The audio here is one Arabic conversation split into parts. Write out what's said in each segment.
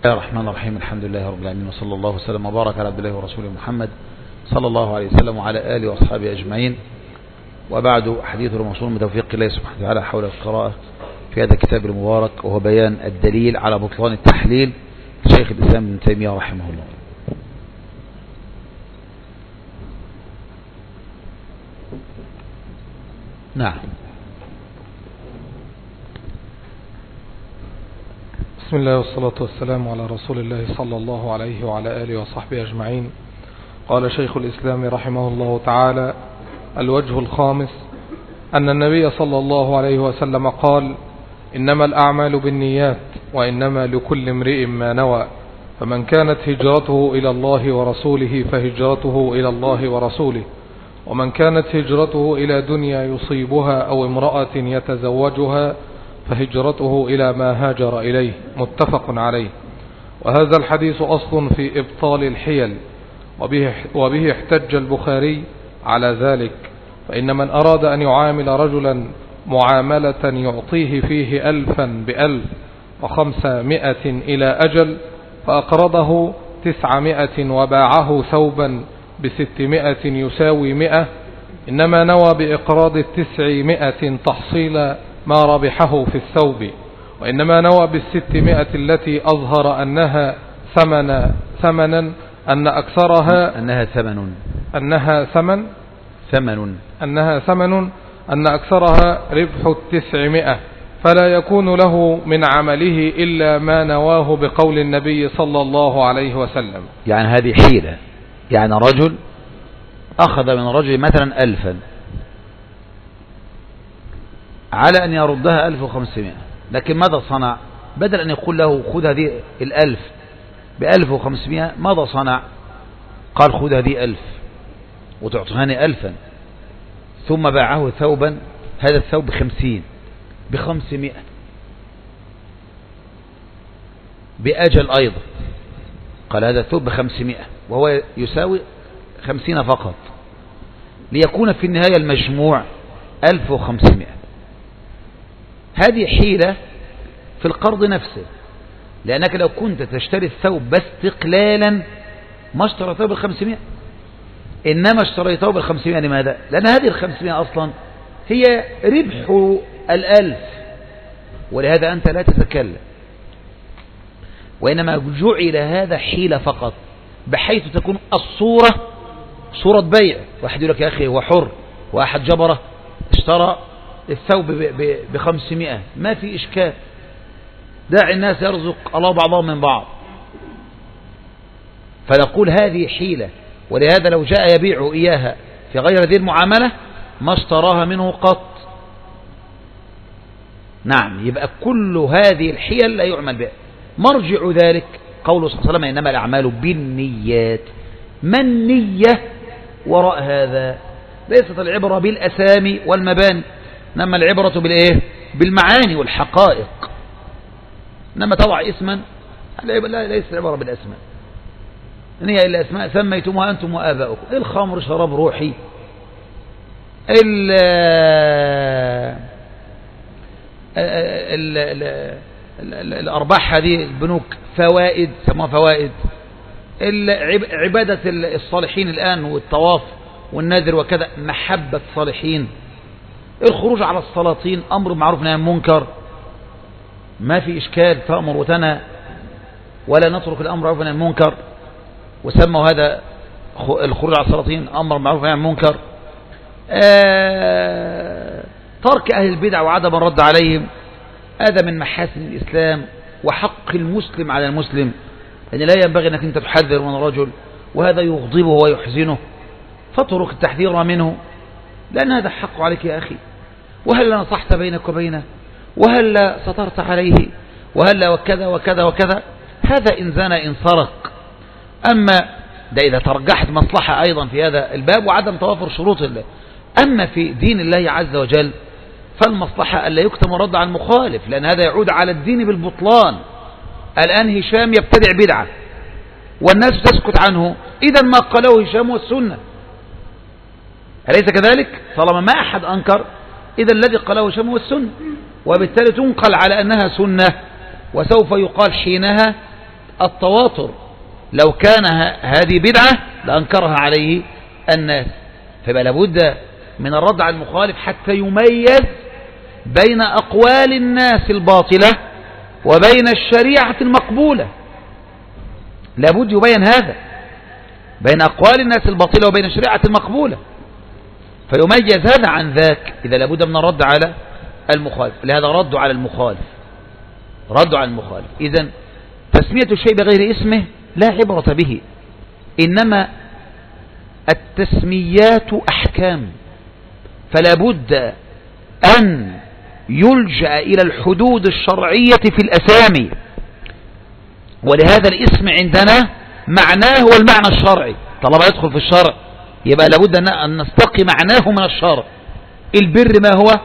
بسم الله الرحمن الرحيم. الحمد لله رب العالمين، وصلى الله وسلم وبارك على عبد الله ورسوله محمد صلى الله عليه وسلم وعلى آله وأصحابه أجمعين. وبعد، حديث الموصول من توفيق الله سبحانه وتعالى حول القراءة في هذا الكتاب المبارك، وهو بيان الدليل على بطلان التحليل لشيخ الإسلام ابن تيمية رحمه الله. نعم. بسم الله والصلاة والسلام على رسول الله صلى الله عليه وعلى آله وصحبه أجمعين. قال شيخ الإسلام رحمه الله تعالى: الوجه الخامس أن النبي صلى الله عليه وسلم قال: إنما الأعمال بالنيات وإنما لكل امرئ ما نوى، فمن كانت هجرته إلى الله ورسوله فهجرته إلى الله ورسوله، ومن كانت هجرته إلى دنيا يصيبها أو امرأة يتزوجها فهجرته إلى ما هاجر إليه. متفق عليه. وهذا الحديث أصل في إبطال الحيل، وبه احتج البخاري على ذلك. فإن من أراد أن يعامل رجلا معاملة يعطيه فيه 1000 ب1500 إلى أجل، فأقرضه 900 وباعه ثوبا ب600 يساوي 100، إنما نوى بإقراض 900 تحصيل ما ربحه في الثوب، وإنما نوى بال600 التي أظهر أنها ثمنا أن أكثرها أن أكثرها ربح 900، فلا يكون له من عمله إلا ما نواه بقول النبي صلى الله عليه وسلم. يعني هذه حيلة، يعني رجل أخذ من رجل مثلا 1000 على أن يردها 1500، لكن ماذا صنع؟ بدل أن يقول له خذ هذه 1000 ب1500، ماذا صنع؟ قال خذ هذه 1000 وتعطيني 1000، ثم باعه ثوبا، هذا الثوب ب500 بأجل أيضا. قال هذا الثوب ب500 وهو يساوي 50 فقط، ليكون في النهاية المجموع 1500. هذه حيلة في القرض نفسه، لأنك لو كنت تشتري الثوب باستقلالا ما اشتريته ب500، إنما اشتريته ب500. لماذا؟ لأن هذه 500 أصلا هي ربح 1000، ولهذا أنت لا تتكلم، وإنما جعل هذا حيلة فقط، بحيث تكون الصورة صورة بيع. واحد يقول لك يا أخي هو حر، واحد جبره اشترى الثوب ب500، ما في إشكال، داعي الناس يرزق الله بعضهم من بعض. فنقول هذه حيلة، ولهذا لو جاء يبيع إياها في غير هذه المعاملة ما اشتراها منه قط. نعم، يبقى كل هذه الحيل لا يعمل بها. مرجع ذلك قوله صلى الله عليه وسلم: إنما الأعمال بالنيات. ما النية وراء هذا؟ ليست العبرة بالأسامي والمباني، إنما العبرة بالإيه؟ بالمعاني والحقائق. إنما تضع اسما، ليست العبرة بالأسماء، إن هي إلا أسماء سميتموها أنتم وآباؤكم. الخمر شراب روحي، الأرباح هذه البنوك فوائد، سموها فوائد. عبادة الصالحين الآن والطواف والنذر وكذا محبة الصالحين. الخروج على السلاطين أمر معروف نهي عن منكر، ما في إشكال، تأمر وتنهى ولا نترك الأمر معروف نهي عن منكر، وسموا هذا الخروج على السلاطين أمر معروف نهي عن منكر. ترك أهل البدع وعدم الرد عليهم، هذا من محاسن الإسلام وحق المسلم على المسلم، يعني لا ينبغي أنك أنت تحذر من رجل وهذا يغضبه ويحزنه، فاترك التحذير منه، لأن هذا حق عليك يا أخي. وهل نصحت بينك وبينه، وهل سترت عليه، وهل وكذا وكذا وكذا. هذا إن زنى إن سرق. أما ده إذا ترجحت مصلحة أيضا في هذا الباب وعدم توافر شروط الله. أما في دين الله عز وجل فالمصلحة ألا يكتم الرد على المخالف، لأن هذا يعود على الدين بالبطلان. الآن هشام يبتدع بدعة والناس تسكت عنه، إذا ما قاله هشام والسنة، أليس كذلك؟ طالما ما أحد أنكر، إذا الذي قاله هشام والسنة، وبالتالي تنقل على أنها سنة، وسوف يقال حينها التواتر، لو كان هذه بدعة لأنكرها عليه الناس. فيبقى لابد من الرد على المخالف حتى يميز بين أقوال الناس الباطلة وبين الشريعة المقبولة. لابد يبين هذا بين أقوال الناس الباطلة وبين الشريعة المقبولة، فيميز هذا عن ذاك. إذا لابد من الرد على المخالف، لهذا رد على المخالف، رد على المخالف. إذن تسمية الشيء بغير اسمه لا عبرة به، إنما التسميات أحكام، فلا بد أن يلجأ إلى الحدود الشرعية في الأسامي. ولهذا الاسم عندنا معناه هو المعنى الشرعي، طالما يدخل في الشرع يبقى لابد أن نستقي معناه من الشرع. البر ما هو؟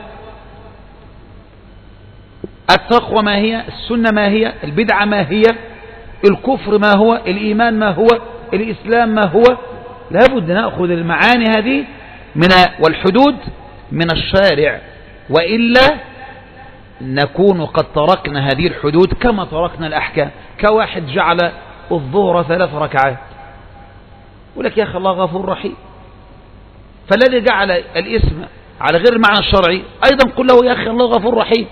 التقوى ما هي؟ السنة ما هي؟ البدعة ما هي؟ الكفر ما هو؟ الإيمان ما هو؟ الإسلام ما هو؟ لابد نأخذ المعاني هذه والحدود من الشارع، وإلا نكون قد تركنا هذه الحدود كما تركنا الأحكام. كواحد جعل الظهر 3 ركعات، ولك يا أخي الله غفور رحيم، فالذي جعل الاسم على غير المعنى الشرعي أيضا قل له يا أخي الله غفور رحيم.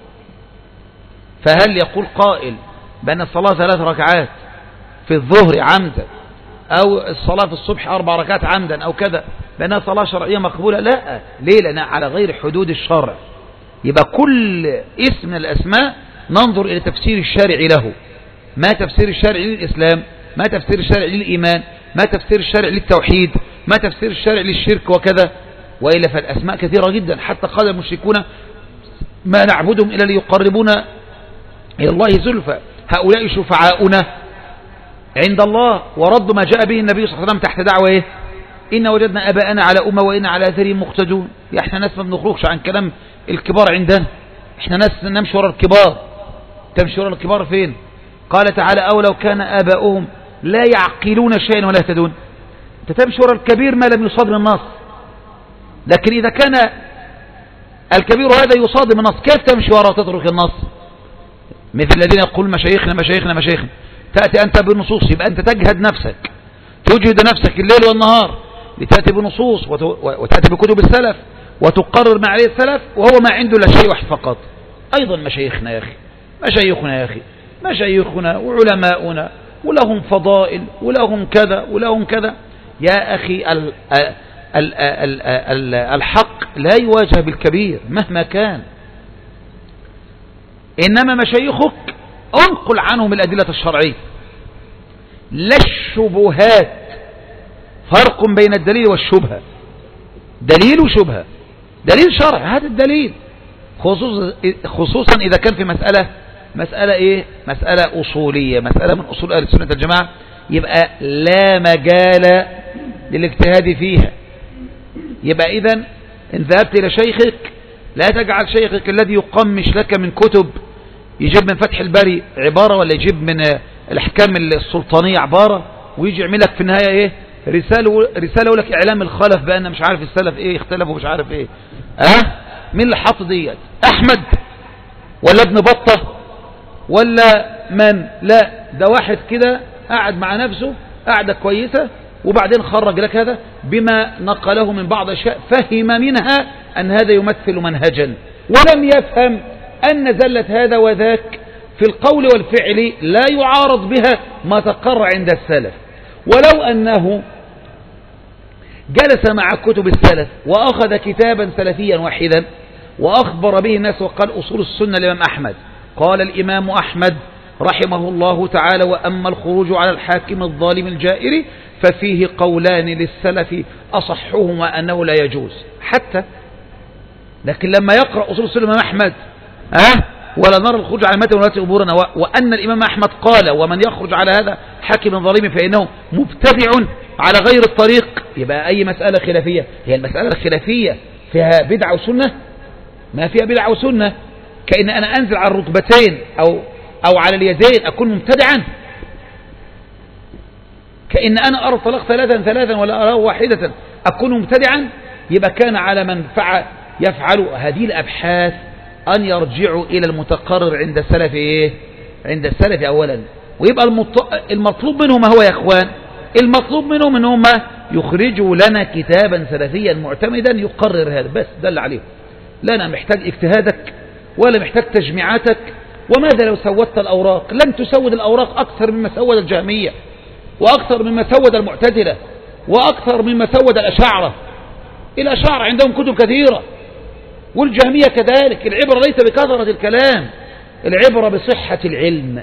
فهل يقول قائل بأن الصلاة 3 ركعات في الظهر عمدا، أو الصلاة في الصبح 4 ركعات عمدا أو كذا، بأنها صلاة شرعية مقبولة؟ لا. ليه؟ لأنها على غير حدود الشرع. يبقى كل اسم من الأسماء ننظر إلى تفسير الشارع له. ما تفسير الشارع للإسلام؟ ما تفسير الشارع للإيمان؟ ما تفسير الشارع للتوحيد؟ ما تفسير الشارع للشرك وكذا؟ وإلا فالأسماء كثيرة جدا، حتى قال المشركون ما نعبدهم إلا ليقربونا إلى الله زلفى، هؤلاء شفعاؤنا عند الله. ورد ما جاء به النبي صلى الله عليه وسلم تحت دعوة إيه؟ إن وجدنا أباءنا على أمة وإن على أثرهم مقتدون. إحنا ناس ما بنخرجش عن كلام الكبار عندنا، إحنا ناس نمشي وراء الكبار. تمشي وراء الكبار فين؟ قال تعالى أو لو كان آباؤهم لا يعقلون شيئا ولا يهتدون. أنت تمشي وراء الكبير ما لم يصادم النص، لكن إذا كان الكبير هذا يصادم النص كيف تمشي وراء وتترك النص؟ مثل الذين يقول مشايخنا مشايخنا مشايخنا، تأتي أنت بالنصوص، يبقى أنت تجهد نفسك، تجهد نفسك الليل والنهار لتأتي بنصوص وتأتي بكتب السلف وتقرر ما عليه السلف، وهو ما عنده لا شيء واحد فقط. أيضا مشايخنا يا أخي، مشايخنا يا أخي، مشايخنا وعلماؤنا ولهم فضائل ولهم كذا ولهم كذا. يا أخي الحق لا يواجه بالكبير مهما كان، إنما مشايخك انقل عنهم الأدلة الشرعية لا الشبهات. فرق بين الدليل والشبهة، دليل وشبهة. دليل شرع هذا الدليل، خصوصا إذا كان في مسألة إيه؟ مسألة أصولية، مسألة من أصول أهل السنة والجماعة، يبقى لا مجال للاجتهاد فيها. يبقى إذن إن ذهبت إلى شيخك لا تجعل شيخك الذي يقمش لك من كتب، يجيب من فتح الباري عبارة ولا يجيب من الأحكام السلطانية عبارة، ويجي يعملك في النهاية إيه؟ رسالة لك إعلام الخلف بأن مش عارف السلف إيه اختلفوا مش عارف إيه. مين اللي حط ديت؟ أحمد ولا ابن بطة ولا من؟ لا، ده واحد كده قاعد مع نفسه قاعدة كويسة، وبعدين خرج لك هذا بما نقله من بعض أشياء فهم منها أن هذا يمثل منهجا، ولم يفهم أن زلة هذا وذاك في القول والفعل لا يعارض بها ما تقر عند السلف. ولو أنه جلس مع كتب السلف وأخذ كتابا سلفيا واحدا وأخبر به الناس وقال أصول السنة للإمام أحمد، قال الإمام أحمد رحمه الله تعالى وأما الخروج على الحاكم الظالم الجائر ففيه قولان للسلف أصحهما أنه لا يجوز حتى. لكن لما يقرأ أصول السنة الإمام أحمد ولا نرى الخروج على متن ولاة أمورنا، وأن الإمام أحمد قال ومن يخرج على هذا حاكم ظالم فإنه مبتدع على غير الطريق، يبقى أي مسألة خلافية هي المسألة الخلافية فيها بدعة وسنة؟ ما فيها بدعة وسنة. كأن أنا أنزل على الركبتين أو على اليدين أكون مبتدعا، كأن أنا أرى طلاق ثلاثا ولا أرى واحدة أكون مبتدعا. يبقى كان على من يفعل هذه الأبحاث أن يرجعوا إلى المتقرر عند السلف إيه؟ عند السلف أولا، ويبقى المطلوب منهم هو يا اخوان، المطلوب منهم ان هم يخرجوا لنا كتابا سلفيا معتمدا يقرر هذا، بس ده اللي عليهم. لا انا محتاج اجتهادك ولا محتاج تجميعاتك. وماذا لو سودت الأوراق؟ لن تسود الأوراق أكثر مما سود الجهمية، وأكثر مما سود المعتزلة، وأكثر مما سود الأشاعرة. الأشاعرة عندهم كتب كثيرة، والجهمية كذلك. العبرة ليس بكثرة الكلام، العبرة بصحة العلم،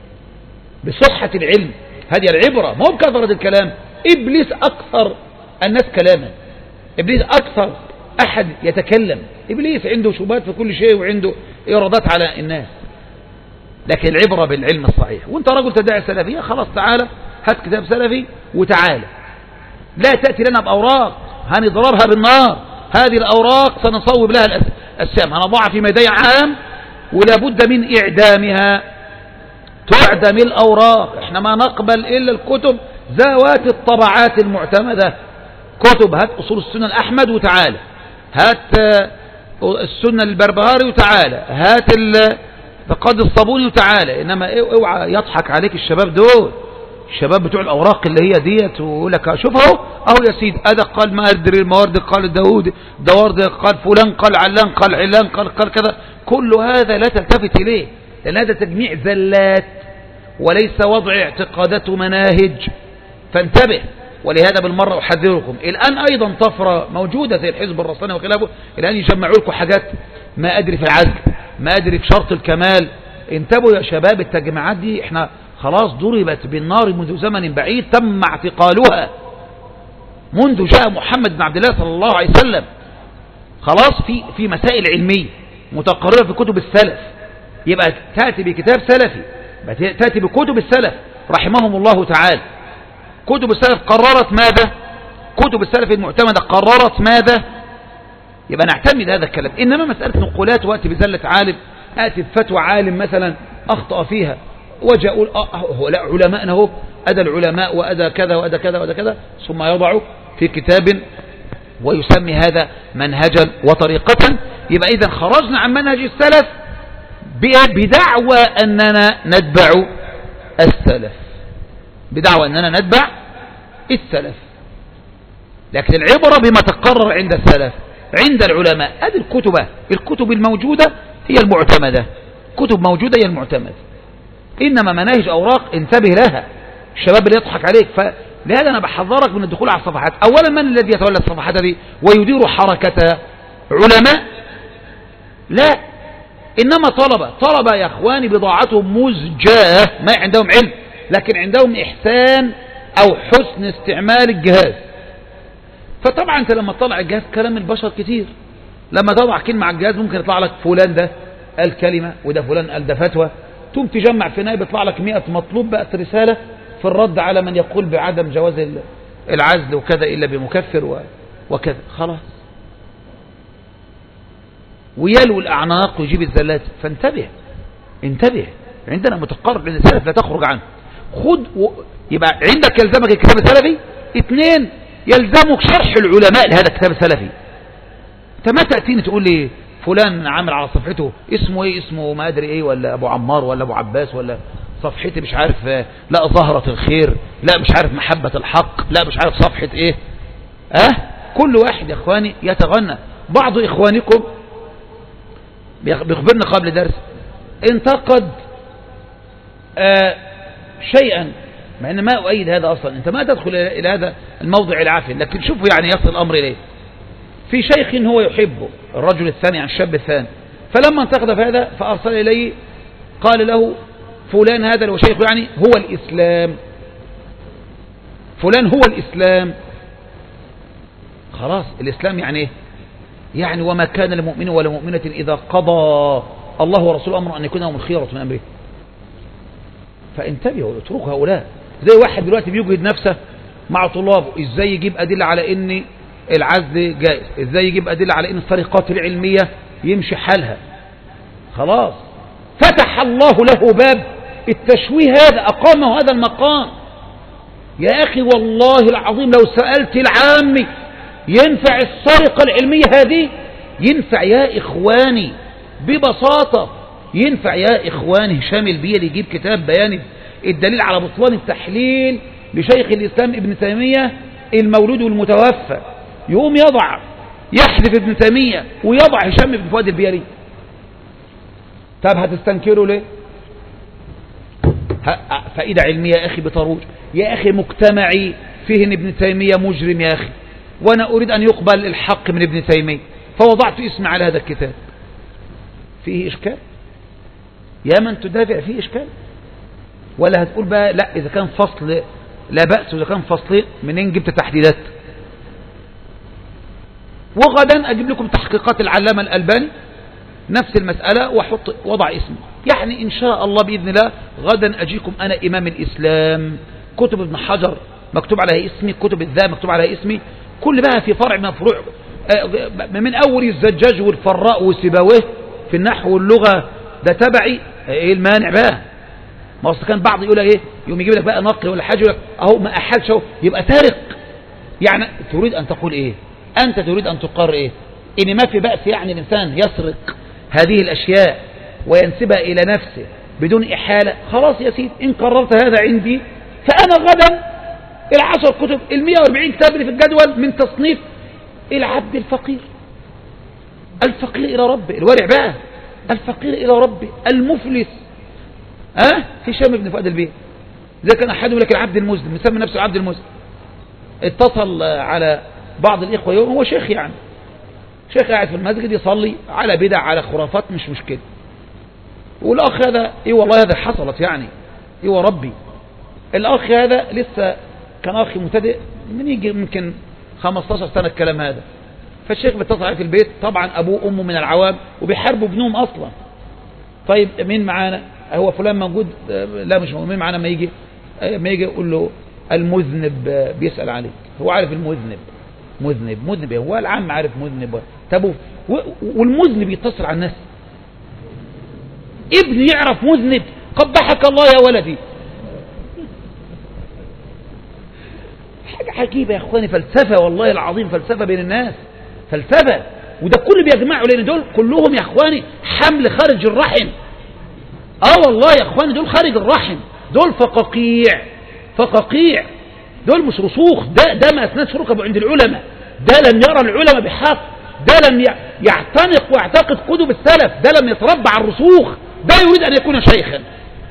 بصحة العلم، هذه العبرة، مو بكثرة الكلام. إبليس أكثر الناس كلاما، إبليس أكثر أحد يتكلم. إبليس عنده شبهات في كل شيء وعنده إرادات على الناس، لكن العبرة بالعلم الصحيح. وانت رجل تدعي سلفية، خلاص تعالى هات كتاب سلفي وتعالى، لا تأتي لنا بأوراق هنضربها بالنار. هذه الأوراق سنصوب لها السام، هنضعها في ميدان عام ولا بد من إعدامها. تعدم الأوراق، احنا ما نقبل إلا الكتب ذوات الطبعات المعتمدة. كتب، هات أصول السنة الأحمد وتعالى، هات السنة البربهاري وتعالى، هات فقد الصابوني وتعالى. إنما اوعى يضحك عليك الشباب دول، الشباب بتوع الأوراق اللي هي ديت، ويقول لك شوف اهو يا سيدي، أدا قال ما أدري الموارد، قال داود دوارد، قال فلان، قال علان، قال علان، قال كذا. كل هذا لا تلتفت إليه، لأن هذا تجميع زلات وليس وضع اعتقادات ومناهج. فانتبه. ولهذا بالمرة أحذركم، الآن أيضا طفرة موجودة زي الحزب الرصاني وخلافه، الآن يجمعوا لكم حاجات ما أدري في العزل، ما أدري في شرط الكمال. انتبهوا يا شباب، التجمعات دي احنا خلاص ضربت بالنار منذ زمن بعيد، تم اعتقالها منذ جاء محمد بن عبد الله صلى الله عليه وسلم. خلاص في مسائل علمية متقررة في كتب السلف، يبقى تأتي بكتاب سلفي، تأتي بكتب السلف رحمهم الله تعالى. كتب السلف قررت ماذا؟ كتب السلف المعتمدة قررت ماذا؟ يبقى نعتمد هذا الكلام. إنما مسألة نقولات وأتي بزلة عالم، آتي بفتوى عالم مثلا أخطأ فيها وجاء أقول لا علماءنا هو أدى العلماء وأدى كذا وأدى كذا وأدى كذا، ثم يضع في كتاب ويسمي هذا منهجا وطريقة. يبقى إذا خرجنا عن منهج السلف بدعوى أننا نتبع السلف، بدعوى أننا نتبع السلف. لكن العبرة بما تقرر عند السلف عند العلماء. هذه الكتب الموجودة هي المعتمدة، كتب موجودة هي المعتمدة. إنما مناهج أوراق انتبه لها، الشباب اللي يضحك عليك. فلهذا أنا بحذرك من الدخول على الصفحات. أولا من الذي يتولى الصفحات هذه ويدير حركتها؟ علماء؟ لا، إنما طلبة يا أخواني بضاعتهم مزجاة، ما عندهم علم لكن عندهم إحسان أو حسن استعمال الجهاز. فطبعا أنت لما تطلع الجهاز كلام البشر كتير، لما تضع كلمة على الجهاز ممكن يطلع لك فلان ده قال كلمة وده فلان قال ده فتوى، ثم تجمع في نهاية بيطلع لك 100 مطلوب بقت رسالة في الرد على من يقول بعدم جواز العزل وكذا إلا بمكفر وكذا. خلاص، ويلو الأعناق ويجيب الزلات. فانتبه، انتبه، عندنا متقرر عند السلف لا تخرج عنه. يبقى عندك يلزمك الكتاب السلفي. 2 يلزمك شرح العلماء لهذا الكتاب السلفي. انت ما تأتيني تقول لي فلان عامل على صفحته اسمه ايه، اسمه ما ادري ايه، ولا ابو عمار ولا ابو عباس، ولا صفحتي مش عارف لا زهرة الخير، لا مش عارف محبة الحق، لا مش عارف صفحة ايه. كل واحد يا اخواني يتغنى. بعض اخوانكم بيخبرنا قبل درس انتقد شيئا، مع ان ما أؤيد هذا أصلا، أنت ما تدخل إلى هذا الموضع العافل، لكن شوفوا يعني يصل الأمر إليه. في شيخ هو يحبه الرجل الثاني عن الشاب الثاني، فلما انتقد في هذا فأرسل إليه قال له فلان هذا لو شيخ يعني هو الإسلام، فلان هو الإسلام. خلاص، الإسلام يعني إيه؟ يعني وما كان لمؤمن ولا مؤمنة إذا قضى الله ورسوله أمر أن يكون لهم الخيرة من أمره. فانتبهوا، اتركوا هؤلاء. زي واحد دلوقتي بيجهد نفسه مع طلابه ازاي يجيب أدلة على ان العزل جائز، ازاي يجيب أدلة على ان الطريقات العلمية يمشي حالها. خلاص، فتح الله له باب التشويه، هذا أقامه هذا المقام. يا أخي والله العظيم لو سألت العامي ينفع السرقة العلمية هذه؟ ينفع يا إخواني ببساطة، ينفع يا إخواني. هشام البيلي يجيب كتاب بيان الدليل على بطلان التحليل لشيخ الإسلام ابن تيمية المولود والمتوفى، يقوم يحذف ابن تيمية ويضع هشام بن فؤاد البياري. طب هتستنكروا ليه؟ فائدة علمية يا أخي بتروج، يا أخي مجتمعي فيه ان ابن تيمية مجرم يا أخي، وأنا أريد أن يقبل الحق من ابن تيمية، فوضعت اسمي على هذا الكتاب. فيه إشكال؟ يا من تدافع فيه إشكال؟ ولا هتقول بقى لا إذا كان فصل لا بأس، وإذا كان فصل منين جبت تحديدات؟ وغدا أجيب لكم تحقيقات العلامة الألباني نفس المسألة وحط وضع اسمي، يعني إن شاء الله بإذن الله غدا أجيكم أنا إمام الإسلام، كتب ابن حجر مكتوب عليها اسمي، كتب الذهب مكتوب عليها اسمي، كل بقى في فرع من فروع من أول الزجاج والفراء والسيبويه في النحو واللغة ده تبعي. إيه المانع بقى؟ ما أصل كان بعض يقول لك إيه، يوم يجيب لك بقى نقل ولا حاجة يقول لك أهو ما أحلش أهو يبقى سارق. يعني تريد أن تقول إيه؟ أنت تريد أن تقر إيه؟ إن ما في بأس يعني الإنسان يسرق هذه الأشياء وينسبها إلى نفسه بدون إحالة؟ خلاص يا سيدي، إن قررت هذا عندي فأنا غدا 10 كتب 140 كتاب اللي في الجدول من تصنيف العبد الفقير، الفقير إلى ربه، الورع بقى، الفقير إلى ربه المفلس، هشام بن فؤاد البيت. زي كان أحد يقول لك العبد المسلم، مسمى نفسه العبد المسلم. اتصل على بعض الإخوة يوم، هو شيخ يعني، شيخ قاعد في المسجد يصلي على بدع على خرافات مش مشكلة، والأخ هذا إيه والله هذا حصلت يعني إيه وربي، الأخ هذا لسه كان أخ مبتدئ من يجي يمكن 15 سنة الكلام هذا، فالشيخ بيتصل عليه في البيت، طبعا أبوه وأمه من العوام وبيحاربوا ابنهم أصلا. طيب مين معانا؟ هو فلان موجود؟ لا مش موجود. مين معانا؟ ما يجي يقول له المذنب بيسأل عليك، هو عارف المذنب، مذنب هو العام عارف مذنب. طب والمذنب يتصل على الناس، ابن يعرف مذنب؟ قبحك الله يا ولدي. حاجة عجيبة يا اخواني، فلسفة والله العظيم، فلسفة بين الناس، فلسفة، وده كله بيجمعوا، لان دول كلهم يا اخواني حمل خارج الرحم. والله يا اخواني دول خارج الرحم، دول فقاقيع، دول مش رسوخ، ده ما اثناء شركه عند العلماء، ده لم يرى العلماء بحق، ده لم يعتنق ويعتقد كتب السلف، ده لم يتربى على الرسوخ، ده يريد ان يكون شيخا.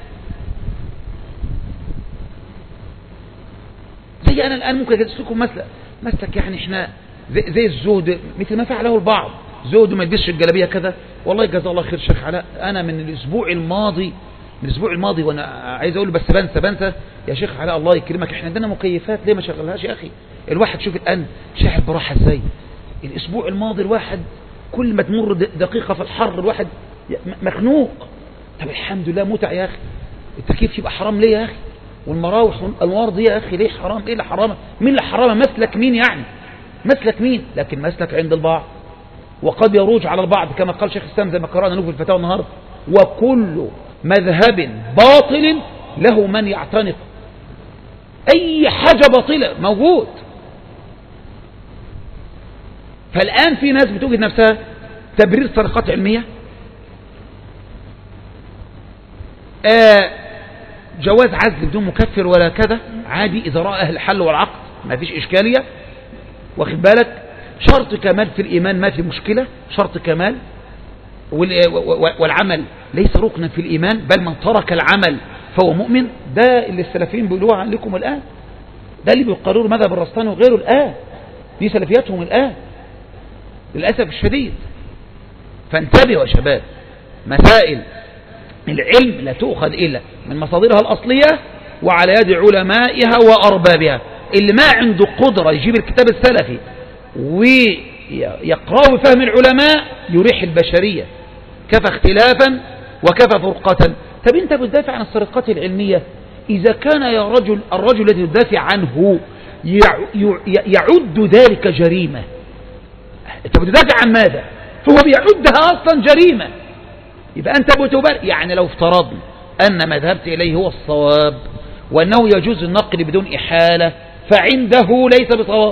زي انا الان ممكن ادرس لكم مسلك يعني احنا زي الزهد، مثل ما فعله البعض، زهد ما يلبسش الجلابيه كذا. والله جزاه الله خير شيخ علاء، انا من الاسبوع الماضي وانا عايز اقول بس بنسى يا شيخ علاء الله يكرمك، احنا عندنا مكيفات ليه ما شغلهاش يا اخي؟ الواحد شوف الان شاعر براحه ازاي. الاسبوع الماضي الواحد كل ما تمر دقيقه في الحر الواحد مخنوق. طب الحمد لله متع يا اخي، التكييف يبقى حرام ليه يا اخي؟ والمراوح والانوار دي يا اخي ليه حرام؟ ايه اللي حرام؟ مين اللي حرام؟ مسلك مين يعني؟ مسلك مين؟ لكن مسلك عند البعض، وقد يروج على البعض كما قال شيخ الإسلام زي ما قرأنا له في الفتاوى النهارده، وكل مذهب باطل له من يعتنق. أي حاجة باطلة موجود. فالآن في ناس بتوجد نفسها تبرير سرقات علمية، جواز عزل بدون مكفر ولا كذا عادي إذا رأى أهل الحل والعقد ما فيش إشكالية، واخد بالك؟ شرط كمال في الإيمان ما في مشكلة، شرط كمال، والعمل ليس ركنا في الإيمان، بل من ترك العمل فهو مؤمن. ده اللي السلفيين بيقولوها لكم الآن، ده اللي بيقرروا مذهب الرستاني وغيره الآن، دي سلفياتهم الآن للأسف الشديد. فانتبهوا يا شباب، مسائل العلم لا تؤخذ إلا من مصادرها الأصلية وعلى يد علمائها وأربابها. اللي ما عنده قدرة يجيب الكتاب السلفي ويقرأه بفهم العلماء يريح البشرية، كفى اختلافا وكفى فرقة. طب انت بتدافع عن السرقات العلمية، إذا كان يا رجل الرجل الذي تدافع عنه يعد ذلك جريمة، انت بتدافع عن ماذا؟ فهو بيعدها أصلا جريمة. يبقى أنت بتبرئ. يعني لو افترضنا أن ما ذهبت إليه هو الصواب وأنه يجوز النقل بدون إحالة، فعنده ليس بصواب،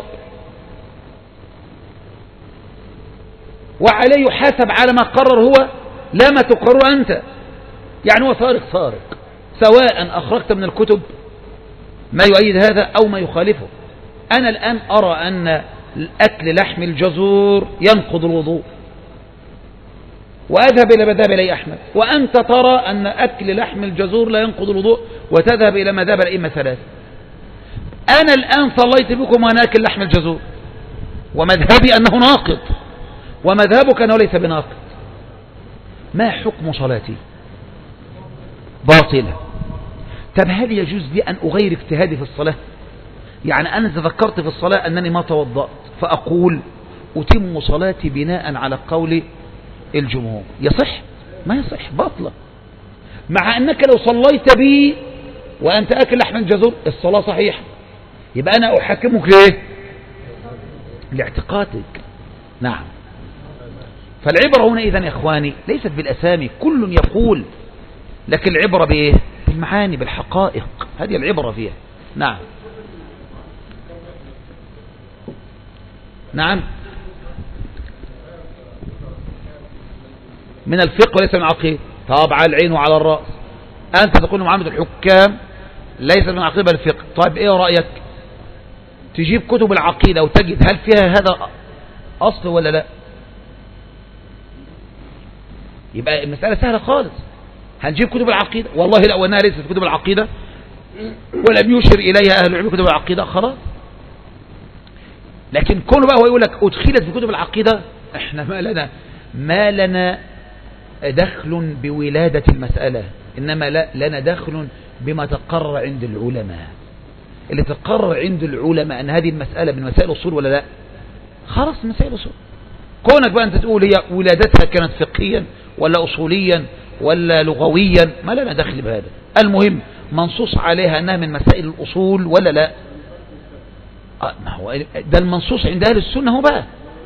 وعليه يحاسب على ما قرر هو لا ما تقرر أنت. يعني هو سارق سواء أخرجت من الكتب ما يؤيد هذا أو ما يخالفه. أنا الآن أرى أن الأكل لحم الجزور ينقض الوضوء، وأذهب إلى مذهب إلي أحمد، وأنت ترى أن أكل لحم الجزور لا ينقض الوضوء وتذهب إلى مذهب الأئمة ثلاثة. أنا الآن صليت بكم وأنا أكل لحم الجزور، ومذهبي أنه ناقض، ومذهبك أنه ليس بناقض. ما حكم صلاتي؟ باطلة. طب هل يجوز لي أن أغير اجتهادي في الصلاة؟ يعني أنا تذكرت في الصلاة أنني ما توضأت، فأقول أتم صلاتي بناء على قول الجمهور. يصح؟ ما يصح، باطلة. مع أنك لو صليت بي وأنت أكل لحم الجزور الصلاة صحيحة، يبقى أنا أحكمك ليه؟ لاعتقادك. نعم. فالعبرة هنا إذن يا إخواني ليست بالأسامي، كل يقول، لكن العبرة بإيه؟ بالمعاني، بالحقائق، هذه العبرة فيها. نعم. نعم، من الفقه وليس من العقيدة. طب على العين وعلى الرأس. أنت تقول معاملة الحكام ليس من العقيدة بل الفقه. طيب إيه رأيك؟ تجيب كتب العقيدة وتجد هل فيها هذا أصل ولا لا؟ يبقى المسألة سهلة خالص. هنجيب كتب العقيدة، والله لا، وأنها ليست في كتب العقيدة ولم يشر إليها أهل العلم كتب العقيدة، خلاص. لكن كونه بقى هو يقول لك أدخلت في كتب العقيدة، احنا ما لنا دخل بولادة المسألة، إنما لنا دخل بما تقرر عند العلماء. اللي تقرر عند العلماء أن هذه المسألة من مسائل الأصول ولا لا، خلاص مسائل الأصول. كونك بقى أنت تقول هي ولادتها كانت فقهيا ولا أصوليا ولا لغويا، ما لنا دخل بهذا. المهم منصوص عليها أنها من مسائل الأصول ولا لا. ما هو ده المنصوص عند أهل السنة. هو بقى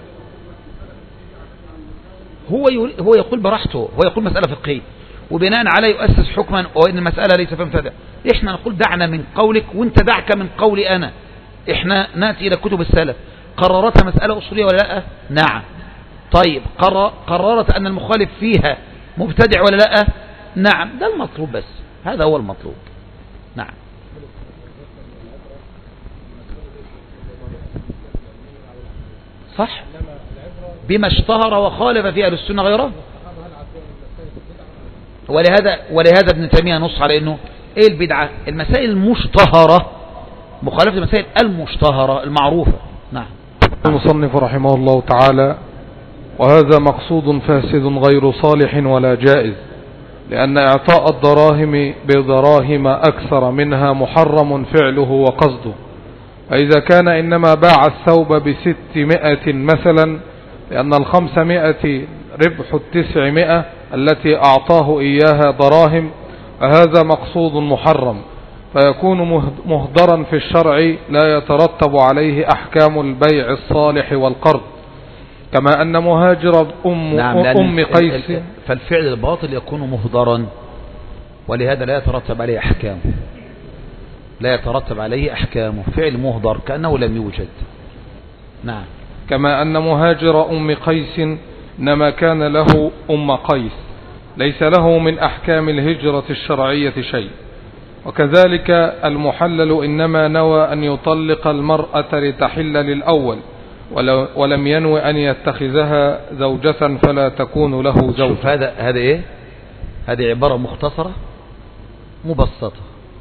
هو يقول براحته، هو يقول مسألة فقهية وبناء عليه يؤسس حكما وإن المسألة ليس فيها مبتدأ. إحنا نقول دعنا من قولك وانت دعك من قولي أنا. إحنا نأتي إلى كتب السلف، قررتها مسألة أصولية ولا لا؟ نعم. طيب قررت أن المخالف فيها مبتدع ولا لا؟ نعم. ده المطلوب، بس هذا هو المطلوب. نعم. صح، بما اشتهر وخالف في أهل السنة غيره. ولهذا ابن تيمية نص على انه ايه البدعة؟ المسائل المشتهرة مخالفة المسائل المشتهرة المعروفة. نعم. المصنف رحمه الله تعالى: وهذا مقصود فاسد غير صالح ولا جائز، لأن إعطاء الدراهم بدراهم أكثر منها محرم فعله وقصده. فإذا كان إنما باع الثوب ب600 مثلا، لأن 500 ربح 900 التي أعطاه إياها دراهم، فهذا مقصود محرم، فيكون مهدرا في الشرع لا يترتب عليه أحكام البيع الصالح والقرض. كما أن مهاجر أم قيس، فالفعل الباطل يكون مهدرا، ولهذا لا يترتب عليه أحكامه، لا يترتب عليه أحكامه، فعل مهدر كأنه لم يوجد. نعم. كما أن مهاجر أم قيس إنما كان له أم قيس، ليس له من أحكام الهجرة الشرعية شيء. وكذلك المحلل إنما نوى أن يطلق المرأة لتحل للأول، ولم ينوي أن يتخذها زوجة فلا تكون له زوجة. هذا إيه؟ هذه عبارة مختصرة مبسطة.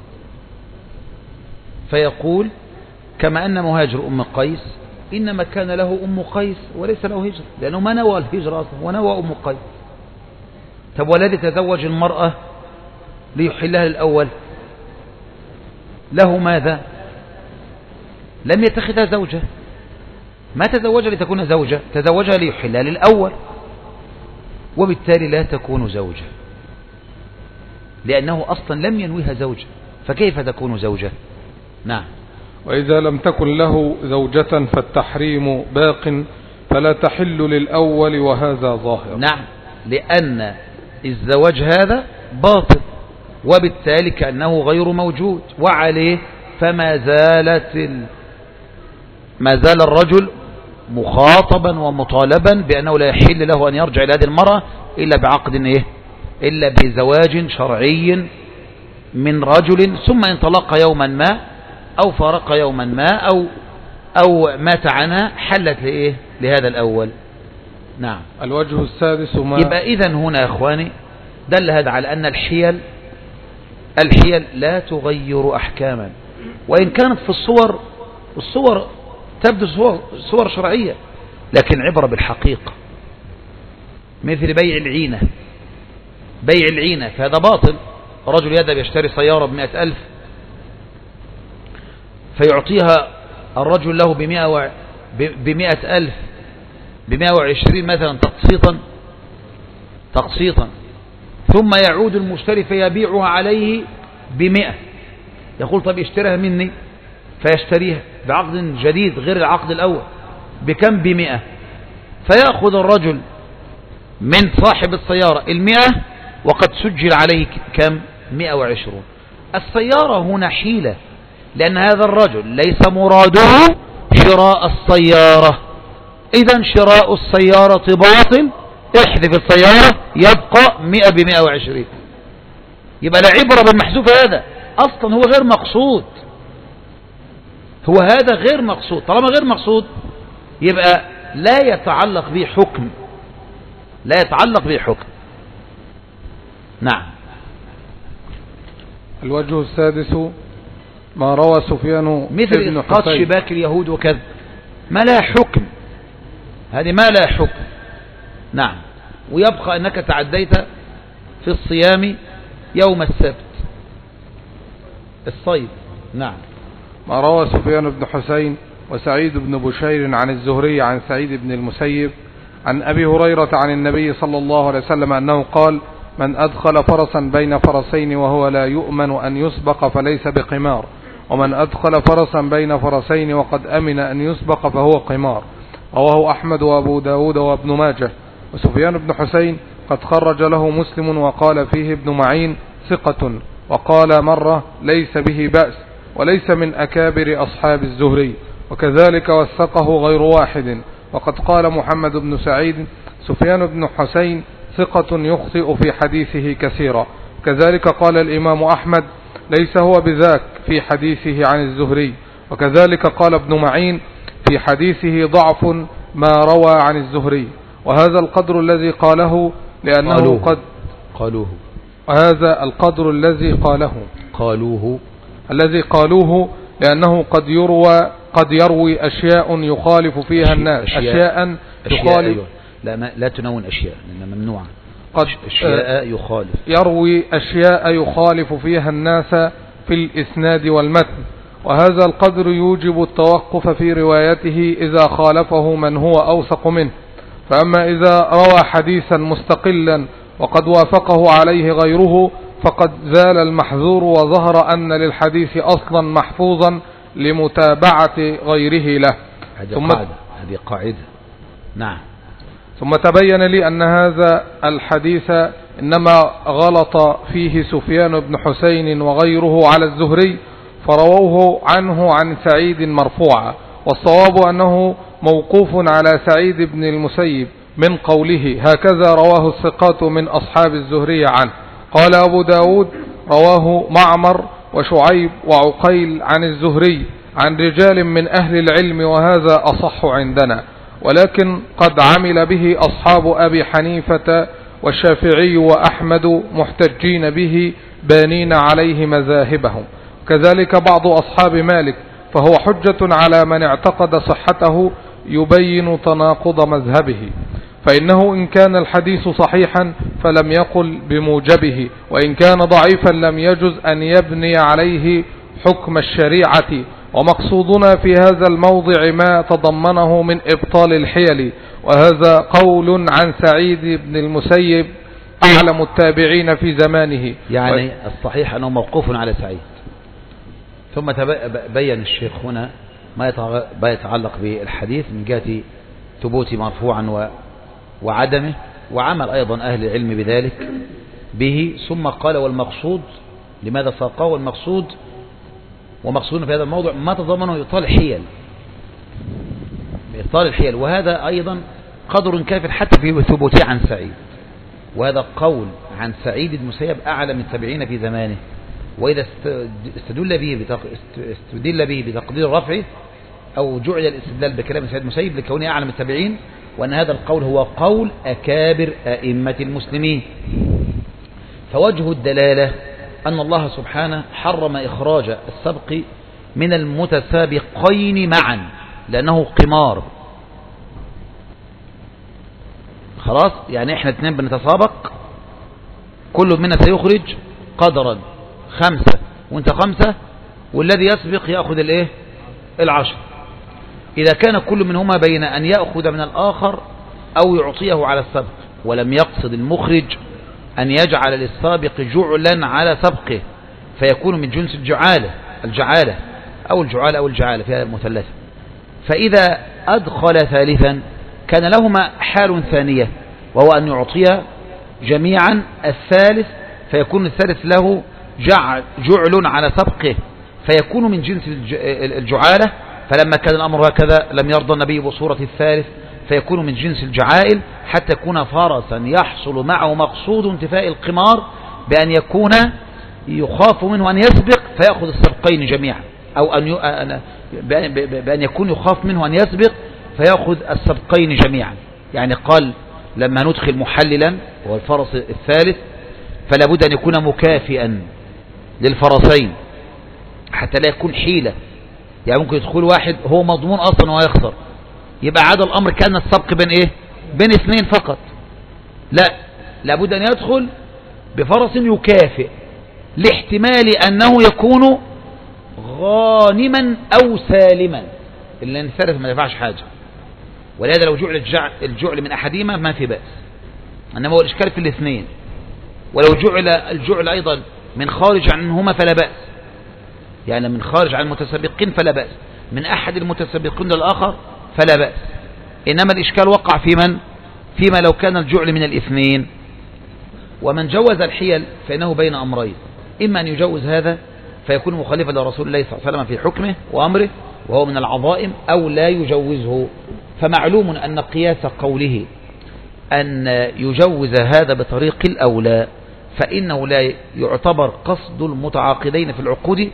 فيقول كما أن مهاجر أم قيس إنما كان له أم قيس وليس له هجرة، لأنه ما نوى الهجرة أصلا ونوى أم قيس. طب والذي تزوج المرأة ليحلها للأول له ماذا؟ لم يتخذها زوجة، ما تزوجها لتكون زوجة، تزوجها ليحلها للأول، وبالتالي لا تكون زوجة، لأنه أصلا لم ينويها زوجة، فكيف تكون زوجة؟ نعم. وإذا لم تكن له زوجة فالتحريم باق فلا تحل للأول، وهذا ظاهر. نعم، لأن الزواج هذا باطل، وبالتالي كأنه غير موجود، وعليه فما زال الرجل مخاطبا ومطالبا بأنه لا يحل له أن يرجع إلى هذه المرأة إلا بعقد إيه؟ إلا بزواج شرعي من رجل ثم انطلق يوما ما أو فارق يوما ما أو مات عنها حلت لإيه لهذا الأول. نعم. الوجه السادس ما يبقى إذن هنا يا إخواني دل هذا على أن الحيل لا تغير أحكاما، وإن كانت في الصور تبدو صور شرعية، لكن عبرة بالحقيقة، مثل بيع العينة فهذا باطل. رجل يذهب يشتري سيارة ب100,000 فيعطيها الرجل له ب100,000 ب120 مثلا تقسيطا، ثم يعود المشتري فيبيعها عليه ب100. يقول طب اشتريها مني، فيشتريها بعقد جديد غير العقد الأول بكم؟ ب100. فيأخذ الرجل من صاحب السيارة 100 وقد سجل عليه كم؟ 120. السيارة هنا حيلة، لأن هذا الرجل ليس مراده شراء السيارة، إذن شراء السيارة باطل، احذف السيارة يبقى 100 ب120. يبقى لا عبرة بالمحذوف، هذا أصلا هو غير مقصود، هذا غير مقصود. طالما غير مقصود يبقى لا يتعلق به حكم. نعم. الوجه السادس ما روى سفيان مثل إسقاط شباك اليهود وكذا، ما لا حكم، هذه ما لا حكم. نعم. ويبقى أنك تعديت في الصيام يوم السبت الصيد. نعم. ما روى سفيان بن حسين وسعيد بن بشير عن الزهري عن سعيد بن المسيب عن أبي هريرة عن النبي صلى الله عليه وسلم أنه قال: من أدخل فرسا بين فرسين وهو لا يؤمن أن يسبق فليس بقمار، ومن أدخل فرسا بين فرسين وقد أمن أن يسبق فهو قمار. رواه أحمد وأبو داود وابن ماجه. وسفيان بن حسين قد خرج له مسلم وقال فيه ابن معين ثقة، وقال مرة ليس به بأس، وليس من أكابر أصحاب الزهري، وكذلك وثقه غير واحد. وقد قال محمد بن سعيد: سفيان بن حسين ثقة يخطئ في حديثه كثيرا. كذلك قال الإمام أحمد: ليس هو بذاك في حديثه عن الزهري. وكذلك قال ابن معين: في حديثه ضعف ما روى عن الزهري. وهذا القدر الذي قاله لأنه قالوه وهذا القدر الذي قالوه لأنه قد يروي أشياء يخالف فيها الناس، أشياء يخالف. لا تنون أشياء لأنها ممنوعة. يروي أشياء يخالف فيها الناس في الإسناد والمتن، وهذا القدر يوجب التوقف في روايته إذا خالفه من هو أوثق منه. فأما إذا روى حديثا مستقلا وقد وافقه عليه غيره فقد زال المحذور، وظهر أن للحديث أصلا محفوظا لمتابعة غيره له. هذه قاعدة. نعم. ثم تبين لي أن هذا الحديث إنما غلط فيه سفيان بن حسين وغيره على الزهري، فرووه عنه عن سعيد مرفوعا، والصواب أنه موقوف على سعيد بن المسيب من قوله: هكذا رواه الثقات من أصحاب الزهري عنه. قال أبو داود: رواه معمر وشعيب وعقيل عن الزهري عن رجال من أهل العلم، وهذا أصح عندنا، ولكن قد عمل به أصحاب أبي حنيفة والشافعي وأحمد محتجين به بانين عليه مذاهبهم، كذلك بعض أصحاب مالك، فهو حجة على من اعتقد صحته يبين تناقض مذهبه. فإنه إن كان الحديث صحيحا فلم يقل بموجبه، وإن كان ضعيفا لم يجز أن يبني عليه حكم الشريعة. ومقصودنا في هذا الموضع ما تضمنه من إبطال الحيل، وهذا قول عن سعيد بن المسيب أعلم التابعين في زمانه. يعني الصحيح أنه موقوف على سعيد. ثم بين الشيخ هنا ما يتعلق بالحديث من جهة ثبوت مرفوعا وعدمه، وعمل أيضا أهل العلم بذلك به. ثم قال: والمقصود لماذا ساقه؟ والمقصود ومقصودنا في هذا الموضوع ما تضمنه إبطال الحيل، وهذا أيضا قدر كافٍ حتى في ثبوته عن سعيد. وهذا قول عن سعيد بن المسيب أعلم من التابعين في زمانه، وإذا استدل به بتقدير رفعه أو جعل الاستدلال بكلام سيد المسيب لكونه أعلم التابعين، وأن هذا القول هو قول أكابر أئمة المسلمين. فوجه الدلالة أن الله سبحانه حرم إخراج السبق من المتسابقين معا لأنه قمار. خلاص، يعني احنا اثنين بنتسابق، كل منا سيخرج قدرا 5 وانت 5، والذي يسبق يأخذ الايه 10. إذا كان كل منهما بين أن يأخذ من الآخر أو يعطيه على السبق، ولم يقصد المخرج أن يجعل للسابق جعلا على سبقه فيكون من جنس الجعالة أو الجعالة في هذا المثلث، فإذا أدخل ثالثا كان لهما حال ثانية، وهو أن يعطي جميعا الثالث فيكون الثالث له جعل على سبقه فيكون من جنس الجعالة. فلما كان الأمر هكذا لم يرضى النبي بصورة الثالث فيكون من جنس الجعائل، حتى يكون فرسا يحصل معه مقصود انتفاء القمار بأن يكون يخاف منه أن يسبق فيأخذ السبقين جميعا، أو بأن يكون يخاف منه أن يسبق فيأخذ السبقين جميعا. يعني قال لما ندخل محللا وهو الفرس الثالث فلا بد أن يكون مكافئا للفرسين حتى لا يكون حيلة، يعني ممكن يدخل واحد هو مضمون أصلا وهو يخسر، يبقى عاد الأمر كان السبق بين اثنين فقط. لا، لابد أن يدخل بفرس يكافئ لاحتمال أنه يكون غانما أو سالما، إلا أن الثالث ما ينفعش حاجة. ولهذا لو جعل الجعل من أحدهما ما في بأس، إنما هو الإشكال في الاثنين. ولو جعل الجعل أيضا من خارج عنهما فلا بأس، يعني من خارج عن المتسابقين فلا بأس، من أحد المتسابقين للآخر فلا بأس. إنما الإشكال وقع فيما لو كان الجعل من الاثنين. ومن جوز الحيل فإنه بين أمرين، إما أن يجوز هذا فيكون مخالفا لرسول الله صلى الله عليه وسلم في حكمه وأمره وهو من العظائم، أو لا يجوزه. فمعلوم أن قياس قوله أن يجوز هذا بطريق الأولى فإنه لا يعتبر قصد المتعاقدين في العقود،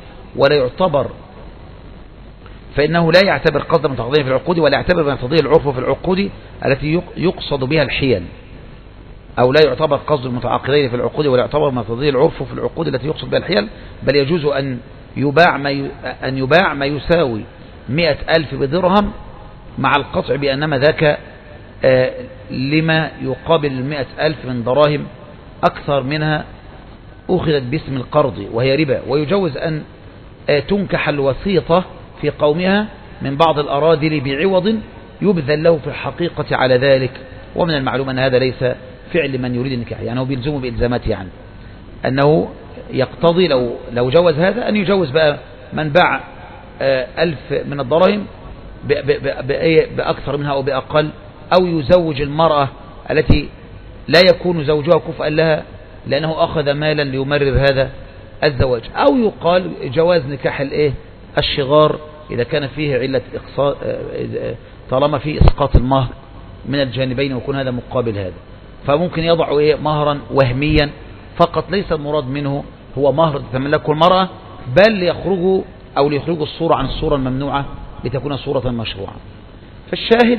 فإنه لا يعتبر قصد المتعاقدين في العقود، ولا يعتبر ما يقتضيه العرف في العقود التي يقصد بها الحيل، أو لا يعتبر قصد المتعاقدين في العقود ولا يعتبر ما يقتضيه العرف في العقود التي يقصد بها الحيل، بل يجوز أن يباع ما يساوي 100,000 بدرهم مع القطع بأنما ذاك لما يقابل 100,000 من دراهم أكثر منها أخذت باسم القرض وهي ربا. ويجوز أن تنكح الوسيطة في قومها من بعض الأراذل بعوض يبذل له في الحقيقة على ذلك. ومن المعلوم أن هذا ليس فعل من يريد النكاح، يعني هو بيلزمه بإلزامات، يعني أنه يقتضي لو جوز هذا أن يجوز بقى من باع 1000 من الدراهم بأكثر منها أو بأقل، أو يزوج المرأة التي لا يكون زوجها كفءا لها لأنه أخذ مالا ليمرر هذا الزواج، أو يقال جواز نكاح الشغار إذا كان فيه علة طالما فيه إسقاط المهر من الجانبين ويكون هذا مقابل هذا. فممكن يضع مهرا وهميا فقط ليس المراد منه هو مهر تتملكه المرأة، بل ليخرجوا الصورة عن الصورة الممنوعة لتكون صورة مشروعة. فالشاهد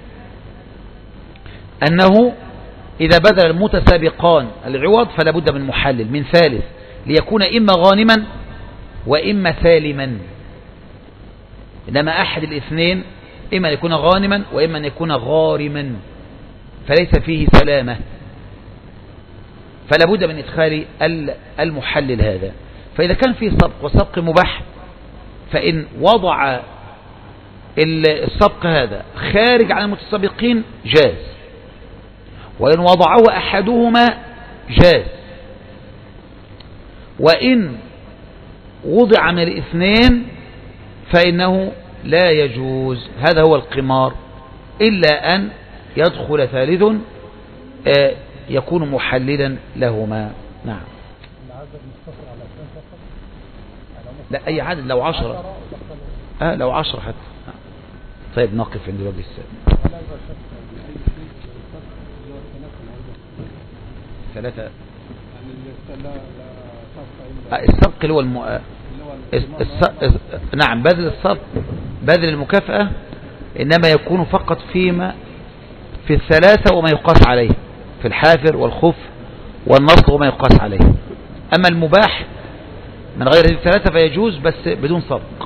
أنه إذا بذل المتسابقان العوض فلا بد من محلل من ثالث ليكون إما غانما وإما سالما، إنما أحد الاثنين إما أن يكون غانما وإما أن يكون غارما فليس فيه سلامة، فلا بد من إدخال المحلل هذا. فإذا كان فيه سبق وسبق مباح فإن وضع السبق هذا خارج عن المتسابقين جاز، وإن وضعه أحدهما جاز، وإن وضع من الاثنين فإنه لا يجوز. هذا هو القمار، إلا أن يدخل ثالث يكون محللا لهما. نعم. لا، أي عدد، لو 10 لو 10 حتى. طيب نقف عند الوجه السابق. 3 السبق اللي هو نعم بذل السبق، بذل المكافأة إنما يكون فقط في الثلاثة وما يقاس عليه، في الحافر والخف والنصر وما يقاس عليه. أما المباح من غير هذه الثلاثة فيجوز بس بدون سبق.